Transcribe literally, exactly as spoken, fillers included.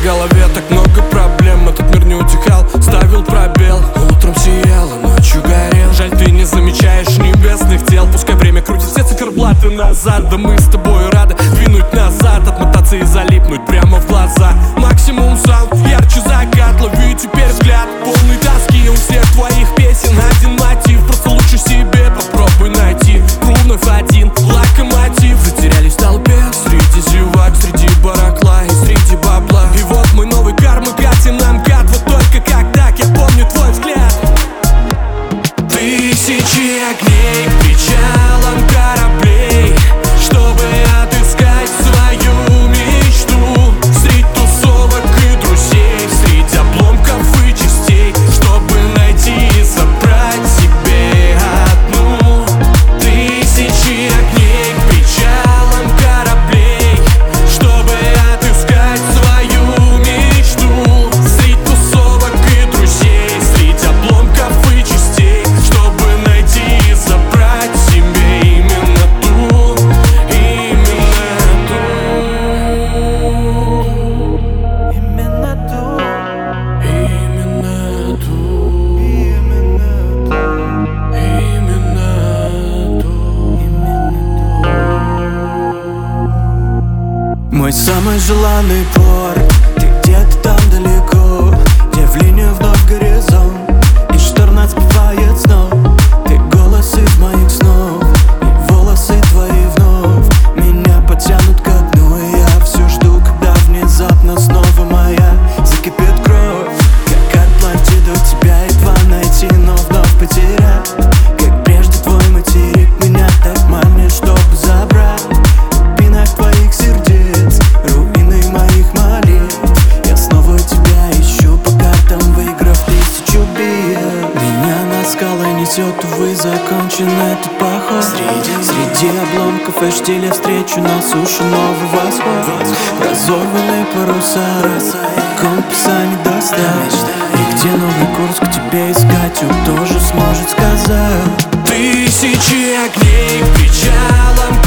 голове так много проблем. Этот мир не утихал, ставил пробел. Утром сияло, ночью горел. Жаль, ты не замечаешь небесных тел. Пускай время крутит все циферблаты назад. Да мы с тобой рады двинуть назад, отмотаться и залипнуть прямо в глаза. Максимум саунд, ярче закат. Лови теперь взгляд, полный тоски. У всех твоих песен один мотив. Просто лучше себе попробуй найти. Кру вновь один локомотив. Затерялись в толпе, среди зевак, среди барахла и среди бабла. И вот мой новый карма катим на МКАД. Вот только как так, я помню твой взгляд. Тысячи огней к причалам кораблей, чтобы отыскать свою мечту. Среди тусовок и друзей, среди обломков и частей, чтобы найти и забрать себе одну. Тысячи огней к причалам кораблей, чтобы отыскать свою мечту. Среди тусовок и друзей, среди обломков и частей, чтобы найти и забрать себе именно ту, именно ту, именно ту, именно ту, именно ту, именно ту. Мой самый желанный порт, ты где-то там далеко, где в линию вновь горизонт и шторм сбивает снов. Ты голос из моих снов, и волосы твои вновь меня потянут ко дну. И я все жду, когда внезапно снова моя закипит кровь. Как Атлантиду тебя едва найти, но вновь потерять. Как прежде твой материк меня так манит, чтобы забрать. В глубинах твоих сердец, руины моих молитв, я снова тебя ищу по картам, выиграв тысячу битв. Меня на скалы несет, увы, закончен этот поход. Среди, среди обломков и штиля встречу на суше новый восход. Разорванные паруса, компаса не достать. И где новый курс к тебе искать, он тоже сможет сказать. Тысячи огней к причалам